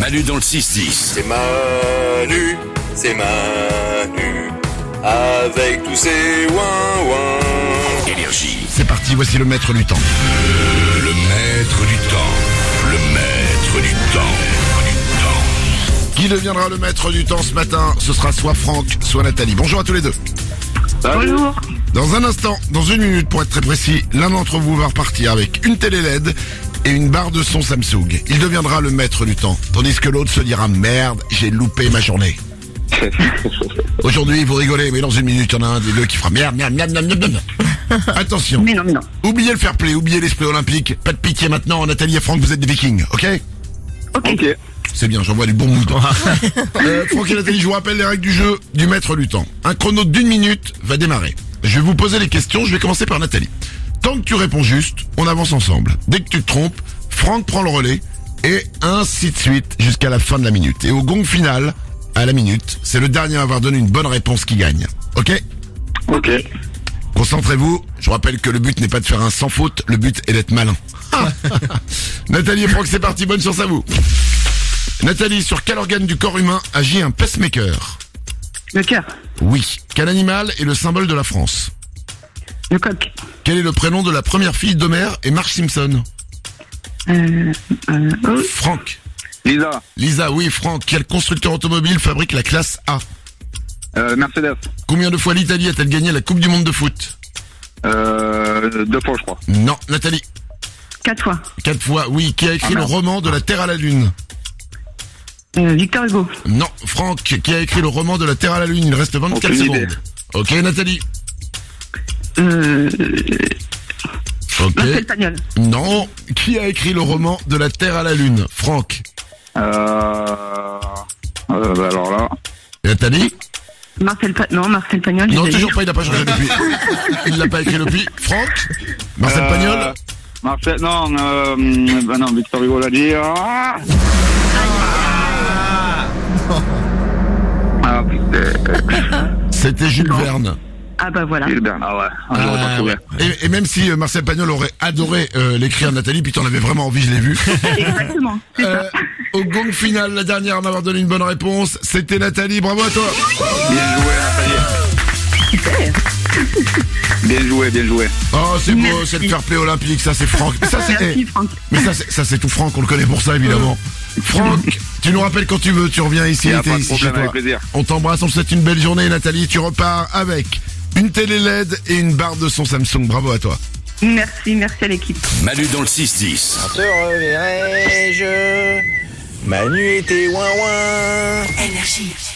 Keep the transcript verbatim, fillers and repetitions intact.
Manu dans le six dix. C'est Manu, c'est Manu, avec tous ses ouin-ouin. Énergie. C'est parti, voici le maître du temps. Le maître du temps. Le maître du temps. Qui deviendra le maître du temps ce matin? Ce sera soit Franck, soit Nathalie. Bonjour à tous les deux. Bonjour. Dans un instant, dans une minute pour être très précis, l'un d'entre vous va repartir avec une télé L E D et une barre de son Samsung. Il deviendra le maître du temps, tandis que l'autre se dira « Merde, j'ai loupé ma journée ». Aujourd'hui, vous rigolez, mais dans une minute, il y en a un des deux qui fera « Merde, merde, merde, merde, merde, merde ». Attention, Mais non, mais non. oubliez le fair play, oubliez l'esprit olympique. Pas de pitié maintenant, Nathalie et Franck, vous êtes des vikings, ok? Ok. Ok. C'est bien, j'envoie du bon mood. euh, Franck et Nathalie, je vous rappelle les règles du jeu du maître du temps. Un chrono d'une minute va démarrer. Je vais vous poser les questions, je vais commencer par Nathalie. Tant que tu réponds juste, on avance ensemble. Dès que tu te trompes, Franck prend le relais, et ainsi de suite jusqu'à la fin de la minute. Et au gong final, à la minute, c'est le dernier à avoir donné une bonne réponse qui gagne. Ok? Ok. Concentrez-vous, je vous rappelle que le but n'est pas de faire un sans faute, le but est d'être malin. Nathalie et Franck, c'est parti, bonne chance à vous. Nathalie, sur quel organe du corps humain agit un pacemaker? Le cœur. Oui. Quel animal est le symbole de la France? Le coq. Quel est le prénom de la première fille d'Homer et Marge Simpson? Euh, euh, oh. Franck. Lisa, Lisa, oui, Franck. Quel constructeur automobile fabrique la classe A? euh, Mercedes, Combien de fois l'Italie a-t-elle gagné la Coupe du Monde de foot? euh, deux fois je crois. Non. Nathalie. Quatre fois. Quatre fois, oui. Qui a écrit Ah, le merde. roman de la Terre à la Lune? Euh, Victor Hugo. Non. Franck. Qui a écrit le roman de la Terre à la Lune? Il reste vingt-quatre Aucune secondes. idée. Ok, Nathalie. Euh, Ok. Marcel Pagnol. Non. Qui a écrit le roman de la Terre à la Lune? Franck. Euh, euh, bah alors là, Nathalie. Marcel Pa- non, Marcel Pagnol. Non, j'ai toujours dit. pas, il n'a pas changé depuis. Il l'a pas écrit depuis. Franck. Marcel Euh, Pagnol. Marcel, non, euh, bah non, Victor Hugo l'a dit. Ah, ah putain. C'était Jules Verne. Ah bah voilà. Gilbert, ah ouais, ah, j'aurais pas Ah, trouvé. ouais. et, et même si euh, Marcel Pagnol aurait adoré euh, l'écrire, Nathalie, puis t'en avais vraiment envie, je l'ai vu. Exactement. C'est Euh, ça. au gong final, la dernière à m'avoir donné une bonne réponse, c'était Nathalie. Bravo à toi. Bien joué, Nathalie. Super. Bien joué, bien joué. Oh, c'est beau, Merci. c'est le fair play olympique, ça c'est Franck. Mais ça c'est, Merci eh, Franck. mais ça c'est, ça c'est tout Franck, on le connaît pour ça évidemment. Franck, tu nous rappelles quand tu veux, tu reviens ici, Y a t'es pas de ici chez problème, toi. avec plaisir. On t'embrasse, on te souhaite une belle journée, Nathalie. Tu repars avec une télé L E D et une barre de son Samsung. Bravo à toi. Merci, merci à l'équipe. Manu dans le six dix. Te reverrai-je, Manu était ouin ouin. Énergie.